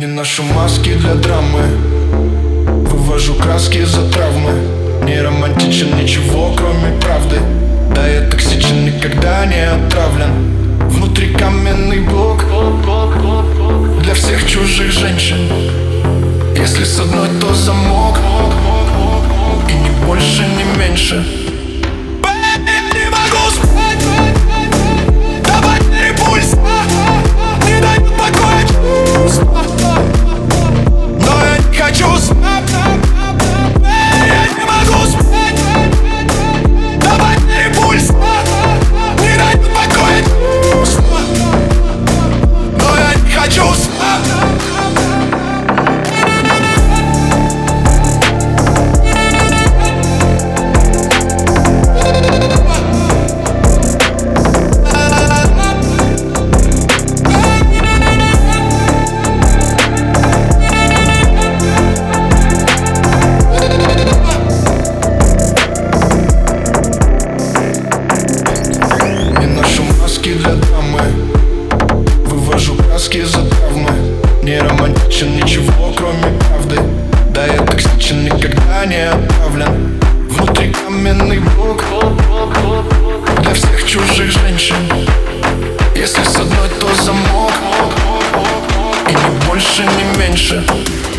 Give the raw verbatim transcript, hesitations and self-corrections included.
Не ношу маски для драмы, вывожу краски за травмы. Не романтичен ничего, кроме правды. Да, я токсичен, никогда не отравлен. Внутри каменный блок для всех чужих женщин. Если с одной, то замок, и ни больше, ни меньше. Для драмы вывожу краски за травмы. Не романтичен ничего, кроме правды. Да, я токсичен, никогда не отправлен. Внутри каменный блок для всех чужих женщин. Если с одной, то замок, и ни больше, ни меньше.